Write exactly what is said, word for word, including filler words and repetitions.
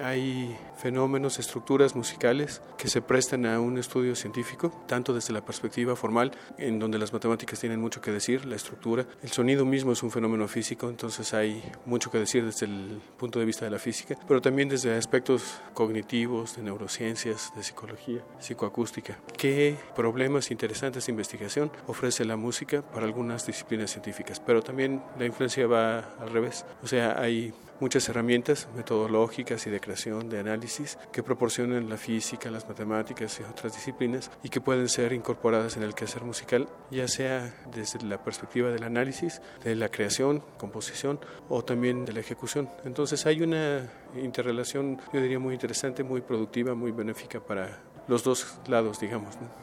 hay fenómenos, estructuras musicales que se prestan a un estudio científico, tanto desde la perspectiva formal, en donde las matemáticas tienen mucho que decir, la estructura. El sonido mismo es un fenómeno físico, entonces hay mucho que decir desde el punto de vista de la física, pero también desde aspectos cognitivos, de neurociencias, de psicología, psicoacústica. ¿Qué problemas interesantes de investigación ofrece la música para algunas disciplinas científicas? Pero también la influencia va al revés, o sea, hay muchas herramientas metodológicas y de creación, de análisis, que proporcionan la física, las matemáticas y otras disciplinas y que pueden ser incorporadas en el quehacer musical, ya sea desde la perspectiva del análisis, de la creación, composición o también de la ejecución. Entonces hay una interrelación, yo diría, muy interesante, muy productiva, muy benéfica para los dos lados, digamos, ¿no?